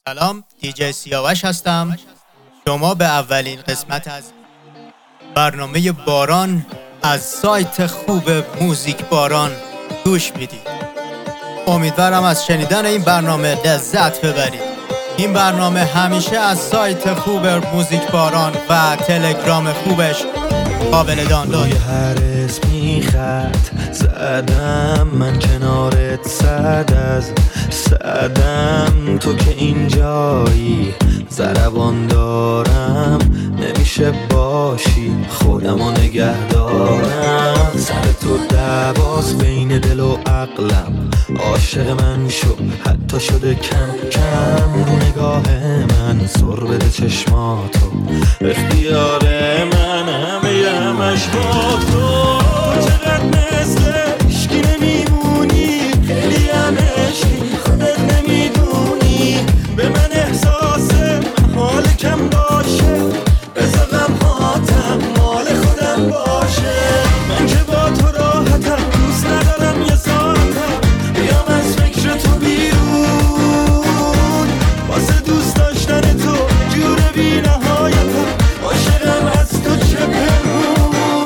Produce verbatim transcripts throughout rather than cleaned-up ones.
سلام، دیجی سیاوش هستم. شما به اولین قسمت از برنامه باران از سایت خوب موزیک باران گوش میدید. امیدوارم از شنیدن این برنامه لذت ببرید. این برنامه همیشه از سایت خوب موزیک باران و تلگرام خوبش قابل دانلود. هر اسمی خط زدم من کنارت، صد از صدم تو که اینجایی، ضربان دارم نمیشه باشی، خودمو نگه دارم. سر تو دواز بین دل و عقلم، عاشق من شو حتی شده کم کم. رو نگاه من سر بده چشماتو، اختیار من همه همش با تو. چقدر مثل عشقی نمیمونی، خیلی هم عشقی خودت نمیدونی. به من احساس حال کم باشه، بذار غمهاتم مال خودم باشه. من که با تو راحتم، دوست ندارم یه ساعتم بیام از فکر تو بیرون. واسه دوست داشتن تو جور بی نهایتم، عاشقم از تو چه پنهون.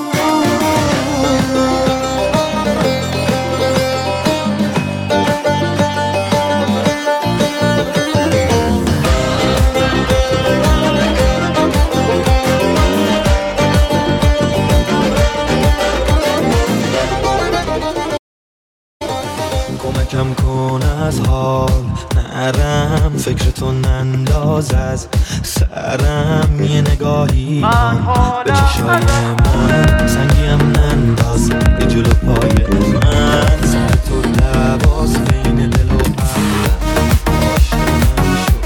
کمکم کن از حال نرم، فکر تو ننداز از سرم. یه نگاهی کن به چشای من، سنگیم ننداز یه جلو پای من. سر تو دواز بین دل و عقلم، عاشق من شو.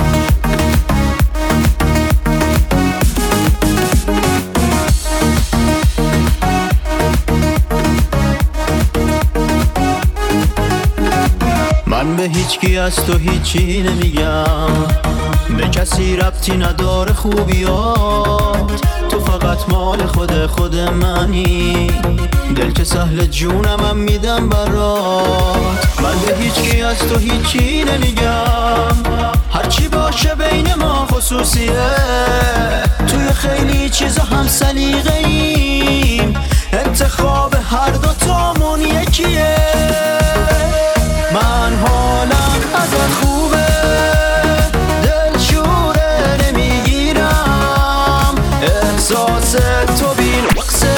من به هیچکی از تو هیچی نمیگم، به کسی ربطی نداره خوبیات. تو فقط مال خود خود منی، دل که سهل جونمم میدم برات. من به هیچکی از تو هیچی نمیگم، هرچی باشه بین ما خصوصیه. توی خیلی چیزا هم سلیقه ایم، انتخاب هر دو تامون یکیه. من حالم ازت خوبه، دل شوره نمیگیرم، احساس تو بی نقصه،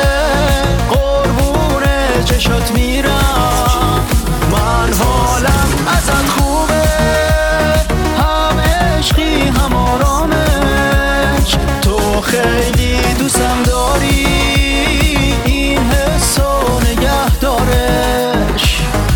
قربون چشات میرم. من حالم ازت خوبه، هم عشقی هم آرامش. تو خیلی دوستم داری، این حسو نگه دارش.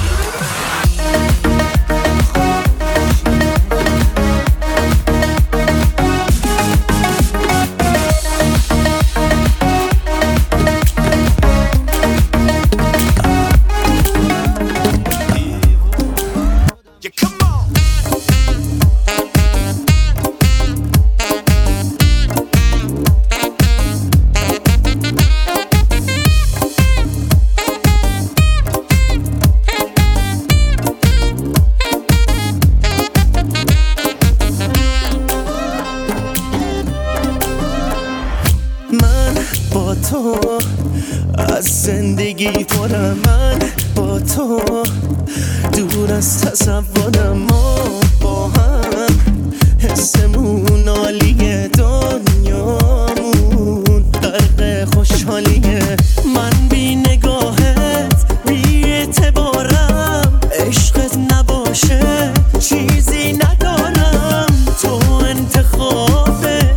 با تو از زندگی پرم، من با تو دور از تصورم. ما با هم حسمون عالیه، دنیامون غرق خوشحالیه. من بی نگاهت بی اعتبارم، عشقت نباشه چیزی ندارم. تو انتخاب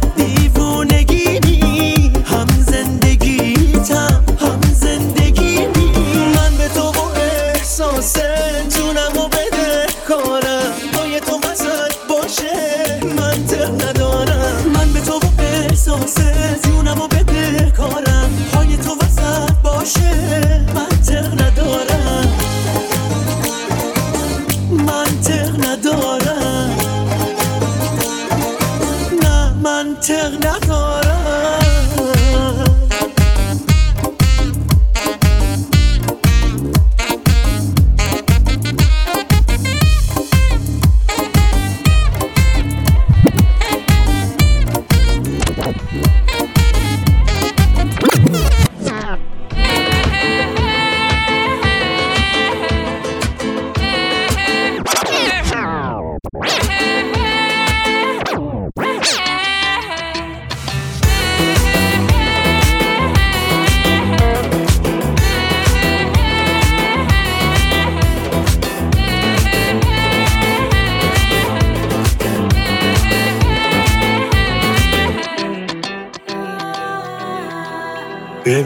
جونمو بده کارم، پای تو وسط باشه منطق ندارم. من به تو با احساس جونمو بده کارم، پای تو وسط باشه منطق ندارم. منطق ندارم، نه منطق ندارم.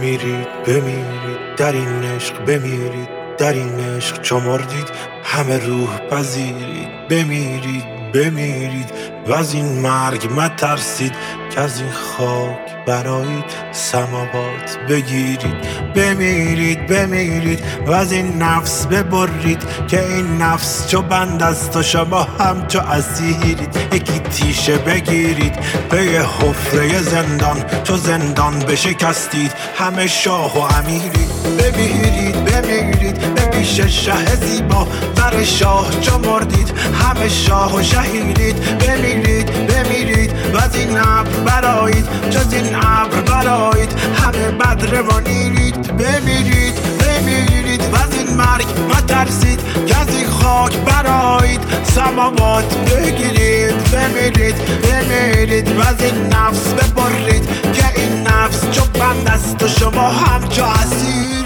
بمیرید بمیرید در این عشق، بمیرید در این عشق چو مردید همه روح پذیرید. بمیرید بمیرید و از این مرگ مترسید که از این خاک برایید سماوات بگیرید. بمیرید بمیرید و از این نفس ببرید که این نفس چو بند است و شما هم چو اسیرید. یکی تیشه بگیرید به یه حفره زندان، چو زندان بشکستید همه شاه و امیرید. بمیرید بمیرید به پیش شه زیبا، بر شاه چو مردید همه شاه و شهیرید. بمیرید بمیرید و از این ابر برایید، جز این ابر برایید همه بد روانیرید. بمیرید بمیرید و از این مرگ مترسید که از این خاک برایید سماوات بگیرید. بمیرید بمیرید و از این نفس ببرید که این نفس چو بند است و شما هم چو اسیرید.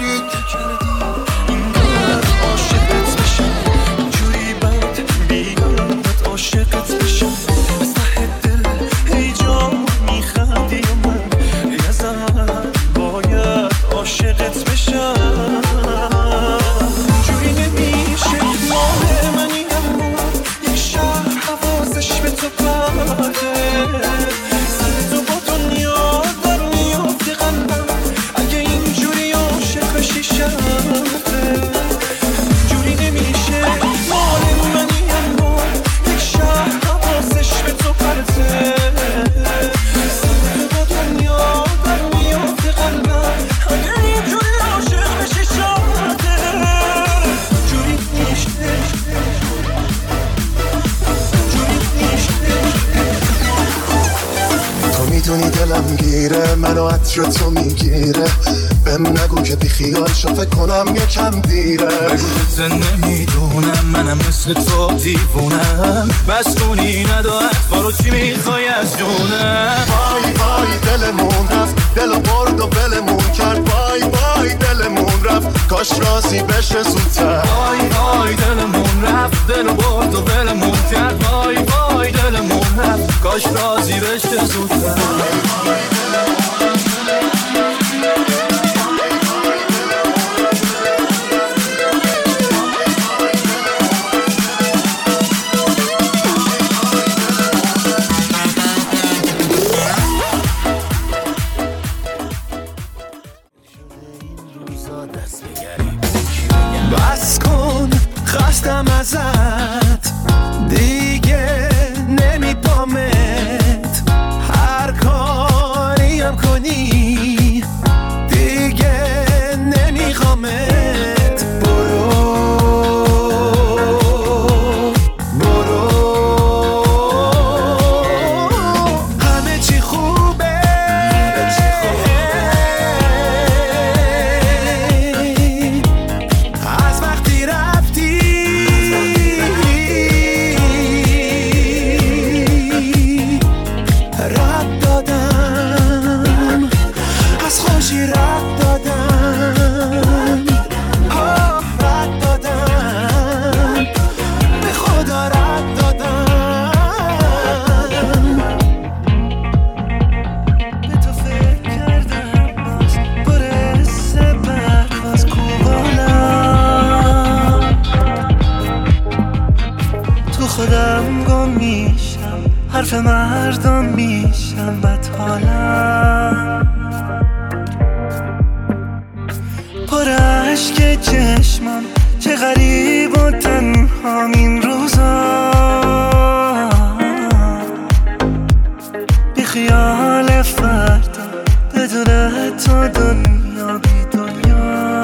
عاشقت بشم از ته دل، ای جان میخندی و من یه زن باید عاشقت بشم. جوری نمیشه ماه منی اما یک شهر حواسش به تو پرده، سر تو با دنیا در میافتی قلبم اگه اینجوری عاشق بشی شرطه. جوری نمیشه ماه منی اما حواسش به تو پرته، سر با دنیا در میافته قلبم اگه اینجوری عاشق بشی شرطه. جوری میشه جوری میشه. تو میدونی دلم گیره، منو عطر تو میگیره، بهم نگو که بی خیال شو فکر کنم یکم دیره. بگو زن نمیدونم منم مثل تو دیوونم، بستونی ندارد فارو چی میخوای از جونم. وای وای دلمون رفت، دلو برد و بلمون کرد. وای وای دلمون رفت، کاش راضی بشه زودتر. وای وای دلمون رفت، دلو برد و بلمون کرد. وای وای دلمون رفت، کاش راضی بشه زودتر. بس کن خستم ازت دیگه نمیپامت، هر کاری هم کنی دیگه نمیخوامت. برو برو همه چی خوبه، از وقتی رفتی رد دادم، از خوشی رد دادم، آه رد دادم، به خدا رد دادم. به تو فکر کردم باز برسه برخواست کوبالم، تو خودم گم میشم، حرف مردم میشم بد حالم. پر عشق چشمم چه غریب و تنهام این روزا، بی خیال فردا بدون تو دنیا بی دنیا.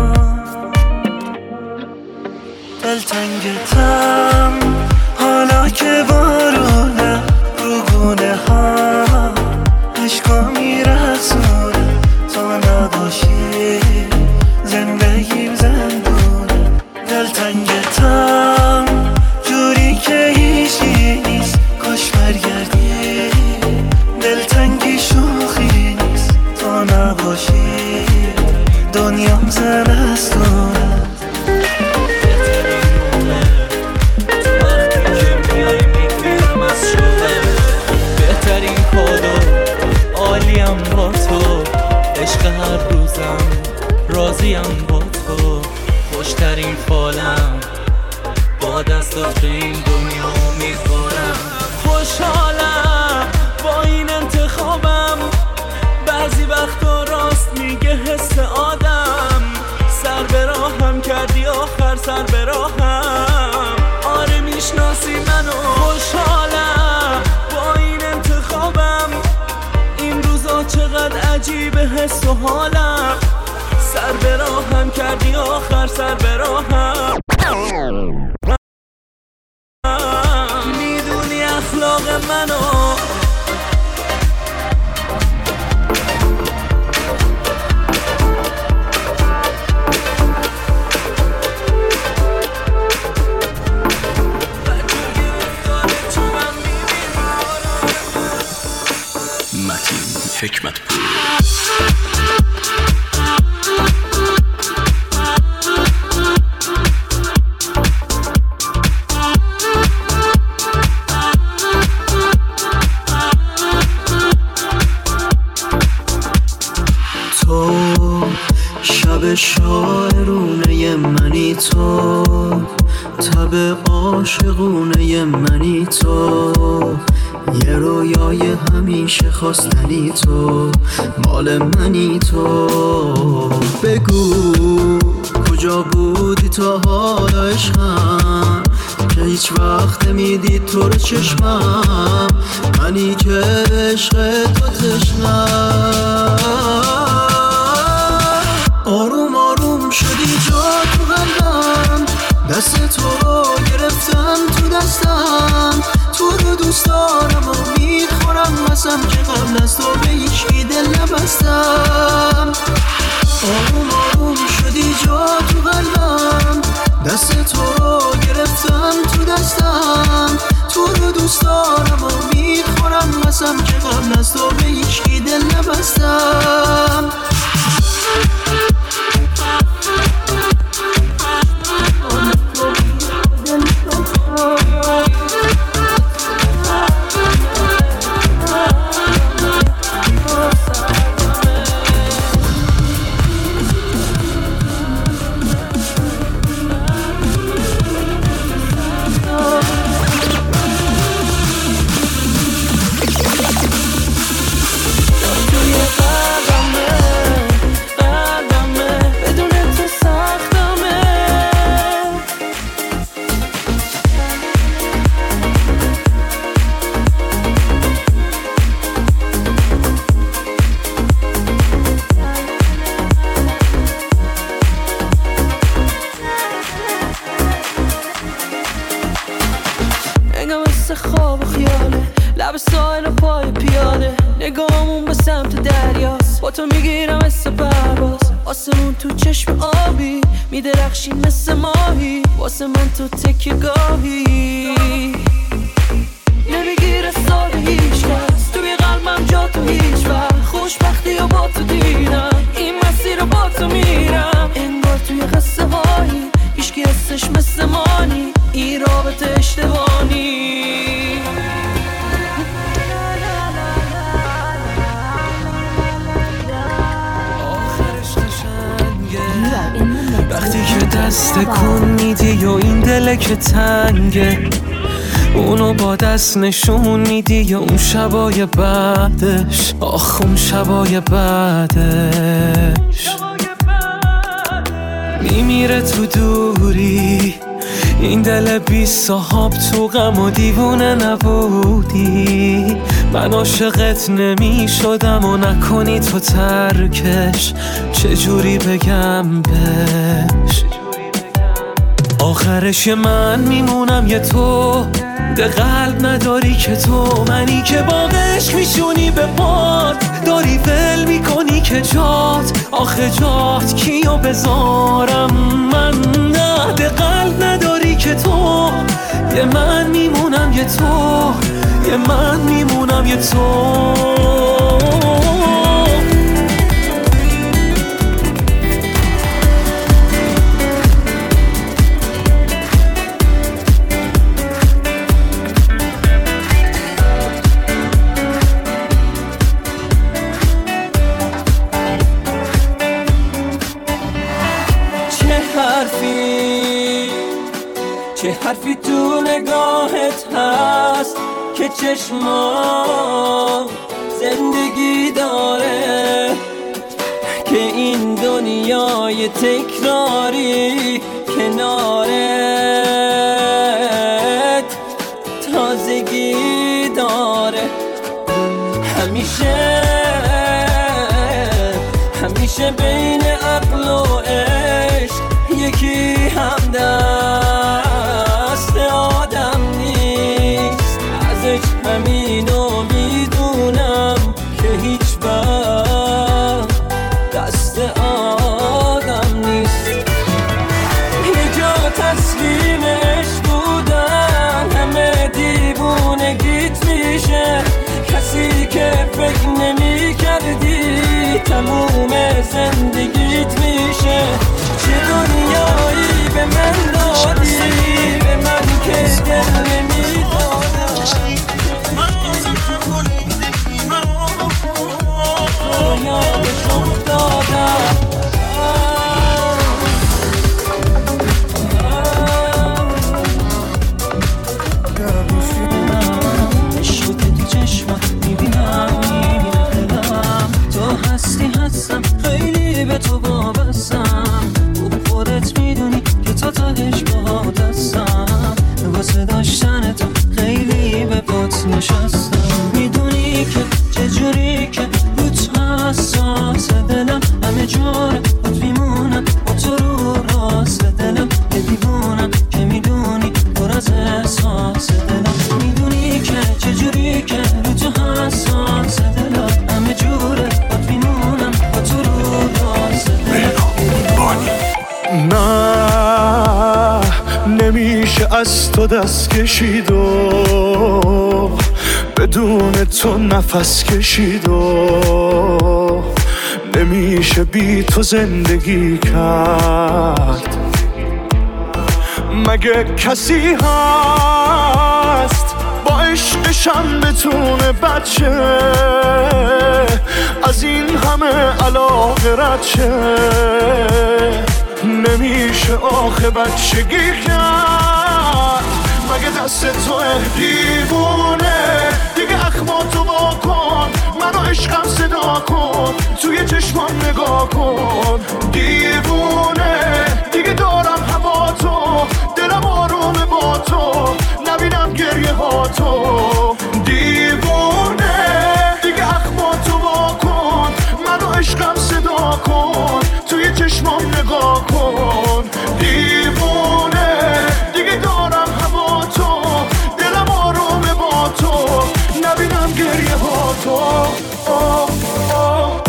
دلتنگتم حالا که بارونه رو گونه ها، عشقا میرخصونه تو نباشی زندگیم زندونه. دلتنگتم جوری که هیچی نیست، کاش برگردی. دلتنگی شوخی نیست تو نباشی دنیام زمستونه. وقتی که میای میبینی حس و حالم، سر به راهم کردی آخر سر به راهم. میدونی اخلاق منو حکمت پور. تو شب شاعرونه منی، تو تب عاشقونه منی، تو یه رویای همیشه خواستنی، تو مال منی، تو بگو کجا بودی تا حالا عشقم که هیچ وقت نمیدید تو رو چشمم، منی که عشق تو تشنم. آروم آروم شدی جا تو قلبم، دست تو رو گرفتم تو دستم، تو رو دوست دارم و میخورم مسم که قبل از تو به هیچی دل نبستم. آروم آروم شدی جا تو قلبم، دست تو رو گرفتم تو دستم، تو رو دوست دارم و میخورم مسم که قبل از تو به هیچی دل نبستم. خواب و خیاله، لب ساحل و پای پیاده، نگامون به سمت دریاست، با تو میگیرم مثل پرواز، آسمون تو چشم آبی میدرخشین مثل ماهی، واسه من تو تکیه گاهی نمیگیره سال هیچ کس، تو بی قلبم جا تو هیچ وقت، خوشبختی و با تو دیدم این مسیر رو با تو میرم، انگار توی قصه هایی هیچکی حسش مثل مانی، این رابطه اشتباهی. وقتی که دست کن میدی و این دله که تنگه، اونو با دست نشون میدی یا اون شبای بعدش، آخ اون شبای بعدش میمیره تو دوری، این دل بی صاحب تو غم و دیوونه نبودی، من عاشقت نمی شدم و نکنی تو ترکش، چجوری بگم بهش، آخرش من میمونم یه تو، ده قلب نداری که تو، منی که با عشق میشونی به باد، داری ول میکنی که جات، آخه جات کیو بذارم من، نه ده قلب نداری که تو، یه من میمونم یه تو، یه من میمونم یه تو. چه حرفی تو نگاهت هست که چشما زندگی داره، که این دنیای تکراری کنارت تازگی داره، همیشه همیشه بین عقل و عشق یکی هم دست آدم نیست. ازش همینو میدونم که هیچ وقت دست آدم نیست. یه جا تسلیم عشق بودن همه دیوونگیت میشه، کسی که فکر نمی کردی تموم زندگیت میشه. چه دنیایی به من دادی، به من که دل نمیدادم. تو یادش افتادم. عشق که تو چشمات میبینم میبینم تو هستی هستم، خیلی به تو وابستم. خوب خودت میدونی که تا تهش با دستم، واسه داشتن تو خیلی به پات نشستم. میدونی که چجوری که روت حساس دلم، همه جور خود میمونم با تو رو راست دلم. یه دیوونم که میدونی پر از احساس دلم. میدونی که چجوری که روت حساس دلم، همه جور خود میمونم با تو رو راست دلم. نه نمیشه از تو دست کشید و بدون تو نفس کشید و نمیشه بی تو زندگی کرد. مگه کسی هست با عشقشم بتونه بچه از این همه علاقه رد شه؟ نمیشه آخه بچگی کرد. مگه دست تو دیوونه دیگه اخماتو با کن، منو عشقم صدا کن، توی چشمان نگاه کن. دیوونه دیگه دارم هوا تو، دلم آرومه با تو، نبینم گریه ها تو. دیوونه دیگه اخماتو با کن، منو عشقم صدا کن، توی چشمان نگاه کن. دیوونه دیگه دارم هوا تو، دلم آرومه با تو، نبینم گریه ها تو. آه آه.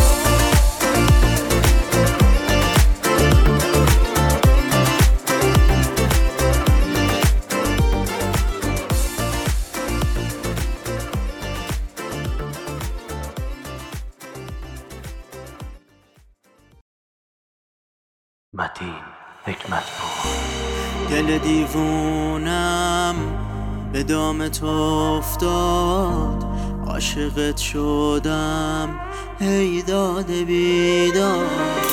متین حکمت بود. دل دیوونم به دام تو افتاد، عاشقت شدم ای داد بیداد.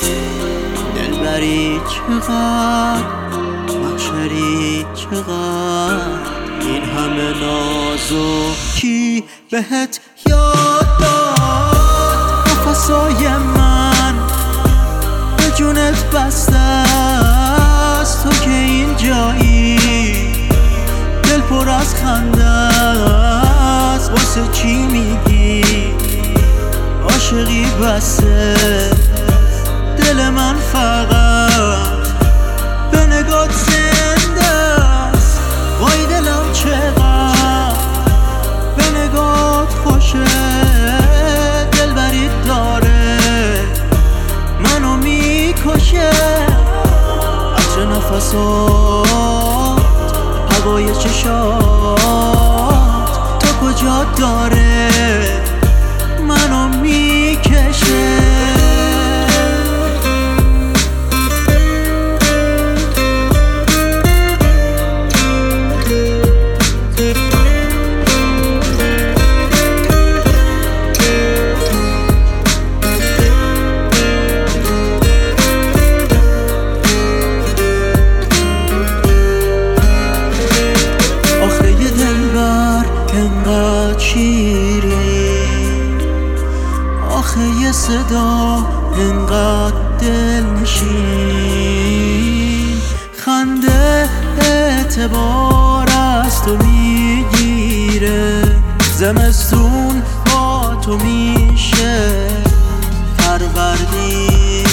دلبری چقدر محشری چقدر، این همه نازو کی بهت یاد داد. نفسای من به جونت بسته است، تو که این جایی دل پر از خنده است. واسه چی میگی عاشقی بسته؟ دل من فقط به نگات زنده است. وای دلم چقدر به نگات خوشه، دل برید داره منو میکشه. عطر نفسات هوای چشات تا کجا داره منو میکشه. صدا انقدر دل نشین، خنده اعتبار از تو میگیره. زمستون با تو میشه فروردین،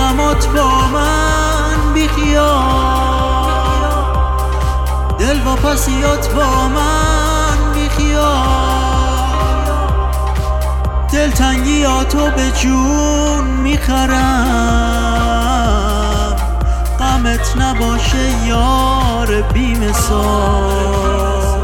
غمات با من بیخیال، دل با پسیات با من بیخیال، دلتنگیاتو به جون میخرم، غمت نباشه یار بی‌مثال.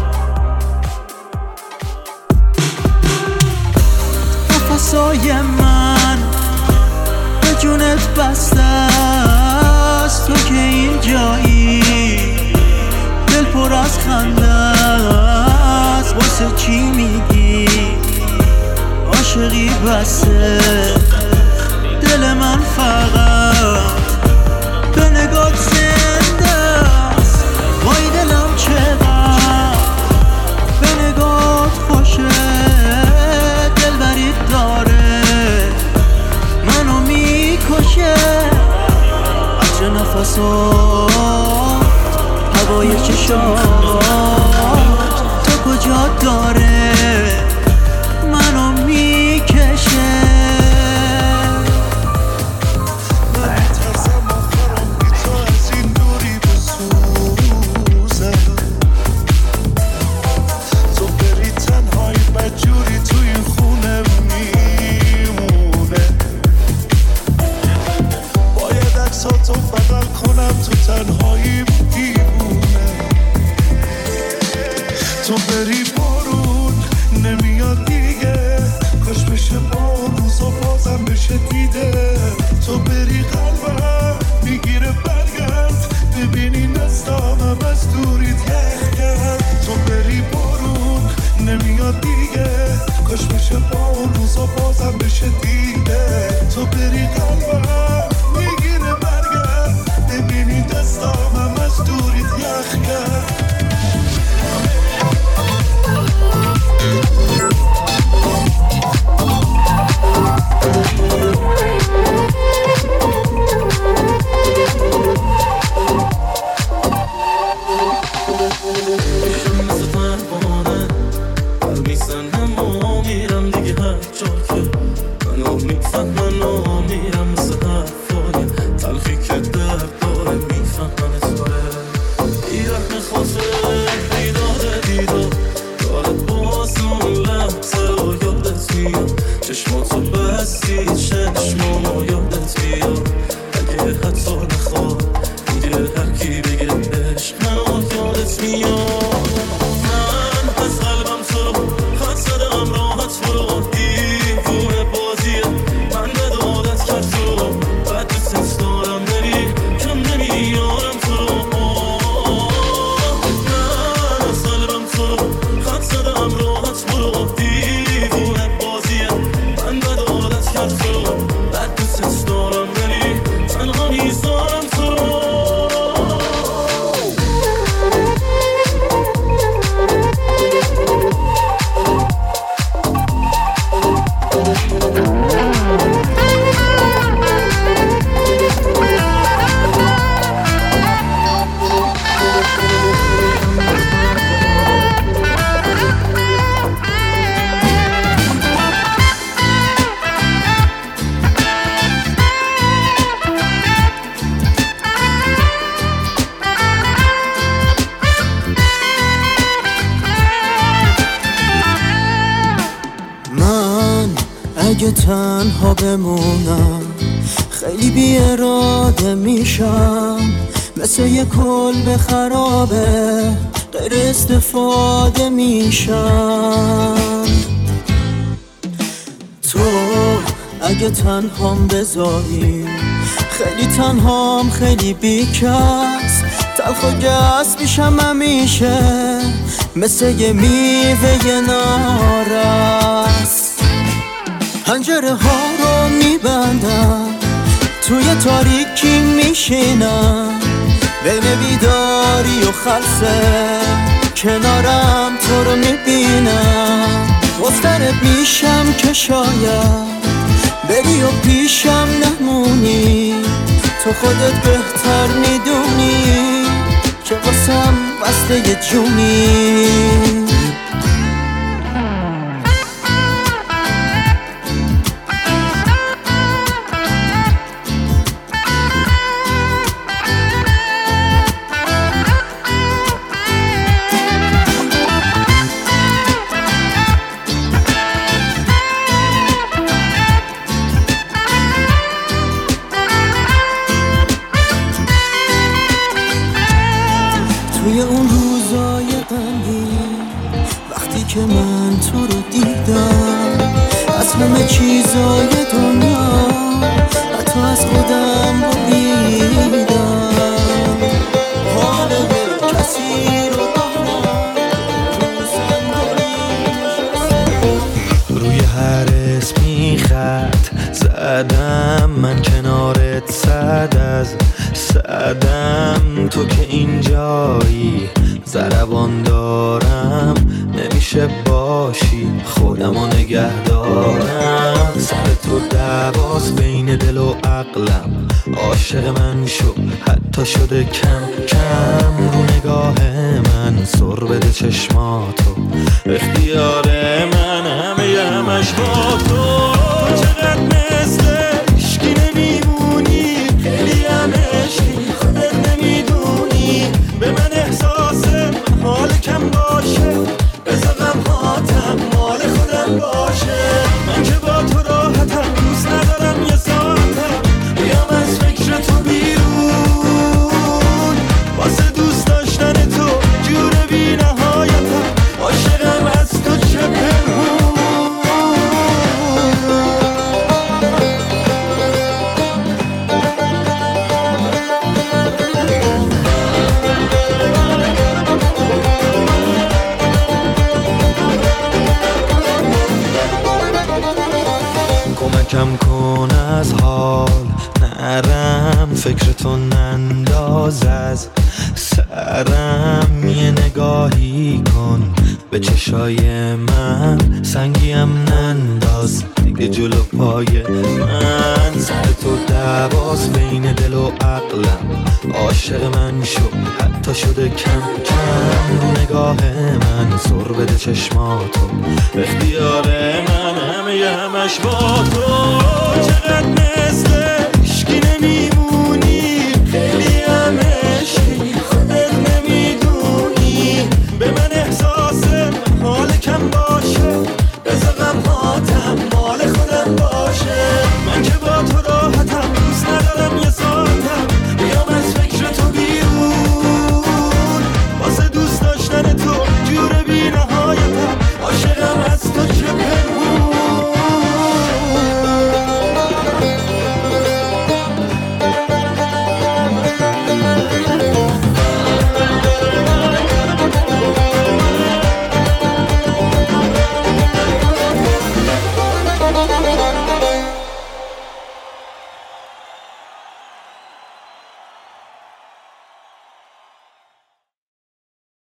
نفسای من به جونت بسته است، تو که این جایی دل پر از خنده است، واسه چی میگی عاشقی بسته؟ دل من فقط به نگات زنده است، وای دلم چقدر به نگات خوشه، دلبریت داره منو میکشه، عطر نفسات هوای چشات تو کجا داره منو میکشه. تو بری بارون نمیاد دیگه، کاش بشه با روزا بازم بشه دیده، تو بری قلبم میگیره برگرد، ببینی نستامم از دوریت یخ کرد، تو بری بارون نمیاد دیگه، کاش بشه با روزا بازم بشه دیده، تو بری قلبم میگیره برگرد، ببینی دستامم از دوریت یخ کرد. اگه تنها بمونم خیلی بی اراده میشم، مثل یه کلبه خرابه غیر استفاده میشم. تو اگه تنهام بذاری خیلی تنهام خیلی بیکس، تلخ و گس میشم همیشه مثل یه میوه نارس. پنجره ها رو میبندم توی تاریکی میشینم، بین بیداری و خلصه کنارم تو رو میبینم. مضطرب میشم که شاید بری و پیشم نمونی، تو خودت بهتر میدونی که واسم بسته یه جونی. که من تو رو دیدم از همه چیزای دنیا حتی از خودم بریدم حال کسی رو دارم روی هر اسمی خط زدم من کنارت صد از صدم تو که اینجایی ضربان دارم نمیشه باشی خودمو نگه دارم سر تو دواز بین دل و عقلم عاشق من شو حتی شده کم کم رو نگاه من سر بده چشماتو اختیار من همه همش با تو چقدر مثل عشقی نمیمونی خیلی هم عشقی خودت نمیدونی به من احساس حال کم باشه بذارم هاتم مال خودم باشه من که با تو راحتم دوست ندارم یه ساعتم بیام از فکر تو بیرون واسه دوست داشتن تو جور بی نهایتم عاشقم از تو چه پنهون کم کن از حال نرم فکرتو ننداز از سرم یه نگاهی کن به چشای من سنگیم ننداز دیگه جلو پای من سر تو دواز بین دل و عقلم عاشق من شو حتی شده کم کم رو نگاه من سر بده چشماتو اختیار من همه همش با تو چقدر